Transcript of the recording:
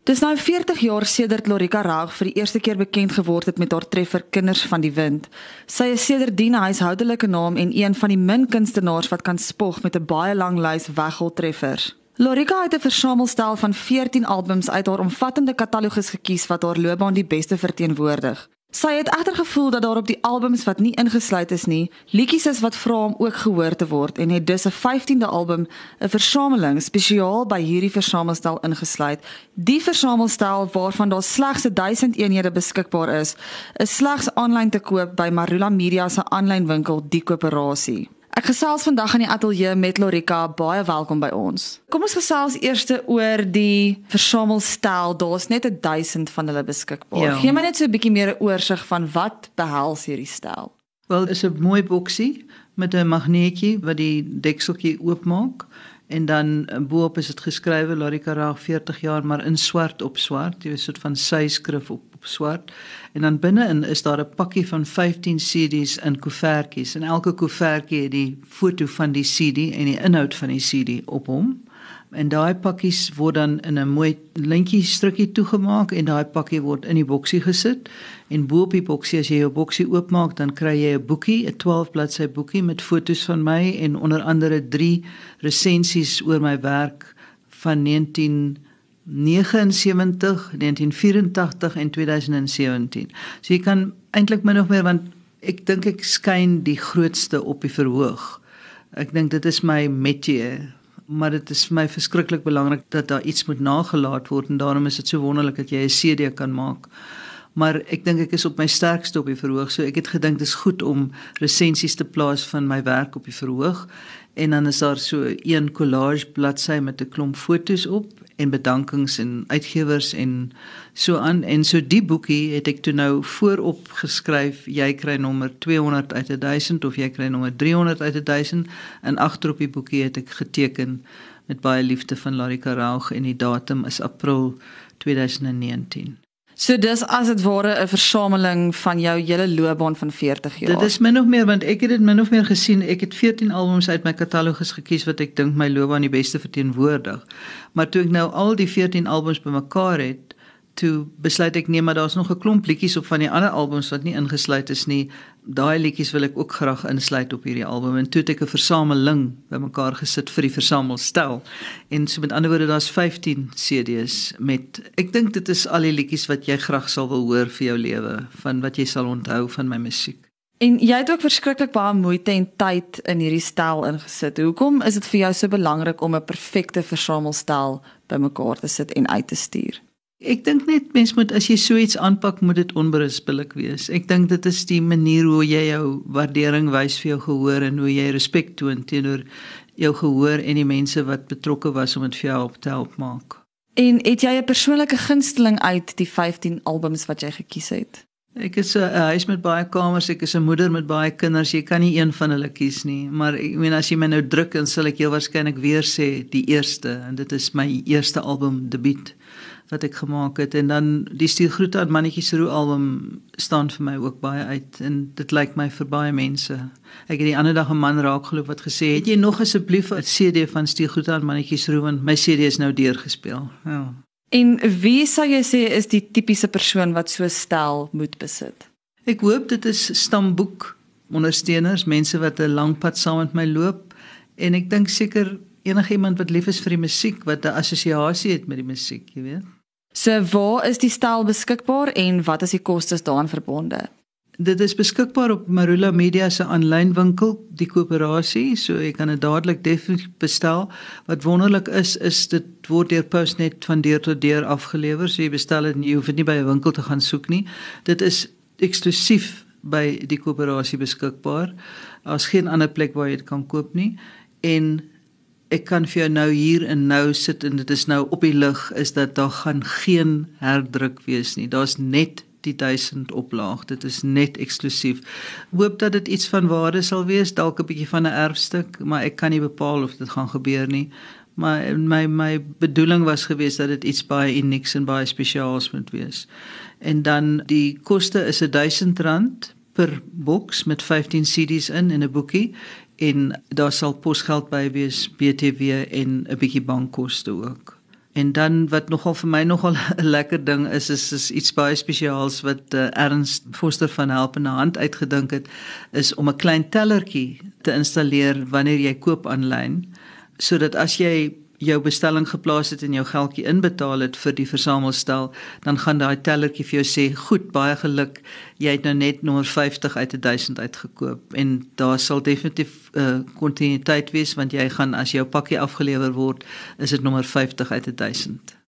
Dis nou 40 jaar sedert Lorika Raug vir die eerste keer bekend geword het met haar treffer Kinders van die Wind. Sy is sedertdien 'n huishoudelike naam en een van die min kunstenaars wat kan spog met 'n baie lang lys weggoltreffers. Lorika het 'n versamelstel van 14 albums uit haar omvattende katalogus gekies wat haar loopbaan die beste verteenwoordig. Sy het egter gevoel dat daar op die albums wat nie ingesluit is nie, liedjies is wat vra om ook gehoor te word en het dus 'n 15de album, 'n versameling spesiaal by hierdie versamelstel ingesluit. Die versamelstel waarvan daar slegs 1000 eenhede beskikbaar is slegs aanlyn te koop by Marula Media se aanlyn winkel Die Koöperasie. Ek gesels vandag in die ateljee met Lorika, baie welkom by ons. Kom ons gesels eers oor die versamelstel. Daar's net 1000 van hulle beskikbaar. Ja. Gee my net so 'n bietjie meer 'n oorsig van wat behels hierdie stel. Wel, is 'n mooi boksie met 'n magneetjie wat die dekseltjie oopmaak en dan bo-op is dit geskrywe Lorika Raug 40 jaar, maar in swart op swart, jy weet, 'n soort van sy-skrif op swart. En dan binne-in is daar 'n pakkie van 15 CD's in koevertjies en elke koevertjie het die foto van die CD en die inhoud van die CD op hom. En daai pakkies word dan in 'n mooi lintjie strukkie toegemaak en daai pakkie word in die boksie gesit. En bo op die boksie, as jy jou boksie oopmaak, dan kry jy 'n boekie, 'n 12 bladsy boekie met foto's van my en onder andere 3 resensies oor my werk van 1979, 1984 en 2017. So jy kan eintlik min of meer, want ek dink ek skyn die grootste op die verhoog. Ek dink dit is my métier, maar dit is vir my verskriklik belangrik dat daar iets moet nagelaat word en daarom is dit so wonderlik dat jy 'n CD kan maak. Maar ek dink ek is op my sterkste op die verhoog, so ek het gedink dis goed om resensies te plaas van my werk op die verhoog. En dan is daar so 'n collage bladsy met 'n klomp foto's op en bedankings en uitgewers en so aan. En so die boekie het ek toe nou voorop geskryf, jy kry nommer 200 uit 1000 of jy kry nommer 300 uit 1000 en agter op die boekie het ek geteken met baie liefde van Lorika Raug en die datum is April 2019. So dis as dit ware 'n versameling van jou hele loopbaan van 40 jaar. Dit is min of meer, want ek het dit min of meer gesien, ek het 14 albums uit my katalogus gekies wat ek dink my loopbaan die beste verteenwoordig. Maar toe ek nou al die 14 albums bymekaar het, toe besluit ek nee, maar daar's nog 'n klomp liedjies op van die ander albums wat nie ingesluit is nie. Daai liedjies wil ek ook graag insluit op hierdie album en toe het ek 'n versameling bymekaar gesit vir die versamelstel. En so met ander woorde, daar's 15 CD's met, ek dink dit is al die liedjies wat jy graag sal wil hoor vir jou lewe, van wat jy sal onthou van my musiek. En jy het ook verskriklik baie moeite en tyd in hierdie stel ingesit. Hoekom is dit vir jou so belangrik om 'n perfekte versamelstel bymekaar te sit en uit te stuur? Ek dink net mens moet, as jy so iets aanpak, moet dit onberispelik wees. Ek dink dit is die manier hoe jy jou waardering wys vir jou gehoor en hoe jy respek toon teenoor jou gehoor en die mense wat betrokke was om dit vir jou te help maak. En het jy 'n persoonlike gunsteling uit die 15 albums wat jy gekies het? Ek is 'n huis met baie kamers, ek is 'n moeder met baie kinders, jy kan nie een van hulle kies nie, maar ek meen as jy my nou druk, dan sal ek heel waarskynlik weer sê die eerste, en dit is my eerste album debuut wat ek gemaak het, en dan die Stuur Groete aan Mannetjies Roe album staan vir my ook baie uit, en dit lyk my vir baie mense. Ek het die ander dag 'n man raakgeloop wat gesê het, jy nog asseblief 'n CD van Stuur Groete aan Mannetjies Roe, want my CD is nou deurgespeel. Ja. En wie sou jy sê is die tipiese persoon wat so stel moet besit? Ek hoop dit is stamboek ondersteuners, mense wat 'n lang pad saam met my loop, en ek dink seker enigiemand wat lief is vir die musiek, wat 'n assosiasie het met die musiek, jy weet. So waar is die stel beskikbaar en wat is die kostes daaraan verbonde? Dit is beskikbaar op Marula Media se aanlyn winkel, Die Koöperasie, so jy kan dit dadelik definitief bestel. Wat wonderlik is dit word deur Postnet van deur tot deur afgelewer, so jy bestel dit nie, jy hoef dit nie by 'n winkel te gaan soek nie. Dit is eksklusief by Die Koöperasie beskikbaar. Daar's geen ander plek waar jy dit kan koop nie. En ek kan vir jou nou hier en nou sit en dit is nou op die lig, is dat daar gaan geen herdruk wees nie. Daar's net die 1000 oplaag, dit is net eksklusief. Hoop dat dit iets van waarde sal wees, dalk 'n bietjie van 'n erfstuk, maar ek kan nie bepaal of dit gaan gebeur nie. Maar my bedoeling was geweest dat dit iets baie unieks en baie spesiaals moet wees. En dan die koste is R1000 per boks met 15 CD's in en 'n boekie, en daar sal posgeld by wees, BTW en 'n bietjie bankkoste ook. En dan wat nogal vir my nogal 'n lekker ding is iets baie spesiaals wat Ernst Foster van Help in 'n Hand uitgedink het, is om 'n klein tellertjie te installeer wanneer jy koop aanlyn, sodat as jy jou bestelling geplaas het en jou geldjie inbetaal het vir die versamelstel, dan gaan daai tellertjie vir jou sê, goed, baie geluk, jy het nou net nommer 50 uit 1000 uitgekoop, en daar sal definitief kontinuïteit wees, want jy gaan, as jou pakkie afgelewer word, is dit nommer 50 uit 1000.